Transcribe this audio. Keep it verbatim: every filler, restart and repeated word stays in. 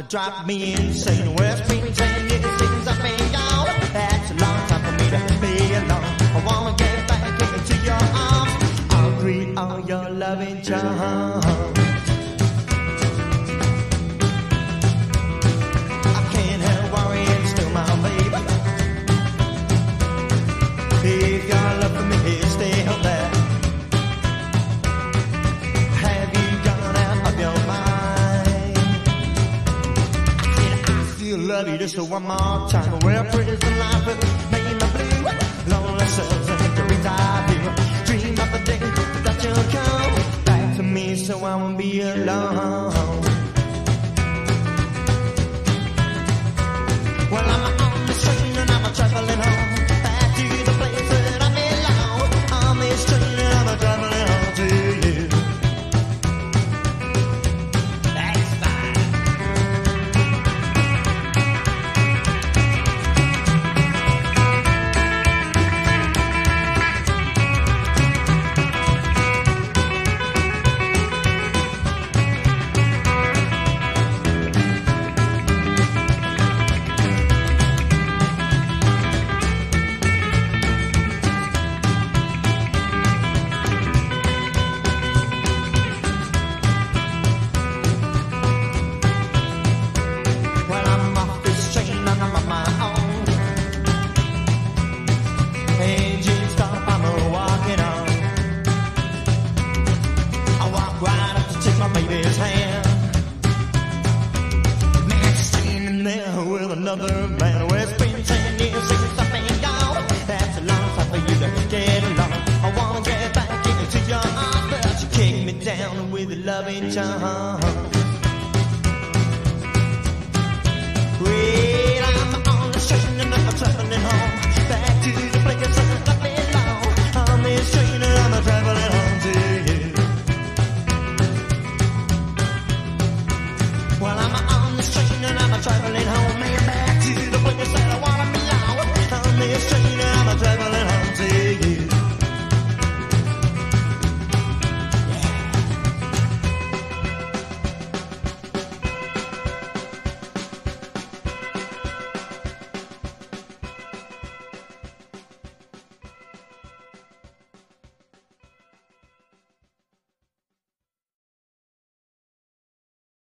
drive me insane. Well, it's been ten years since I've been gone. That's a long time for me to be alone. I wanna get back into your arms. I'll greet all your loving charms. I can't help worrying, still my baby. If your love for me is still there, have you gone out of your mind? I still love you just one more time. Well, prison life has made me blue. Lonely souls and dreams I do. Dream of the day that you'll come back to me, so I won't be alone. Well, I'm on the train and I'm traveling home back to the place that I belong. On this train and I'm traveling home to you. That's fine. Another man, well, it's been ten years since I've been gone. That's a long time for you to get along. I wanna get back into your arms, but you kick me down with a loving charm.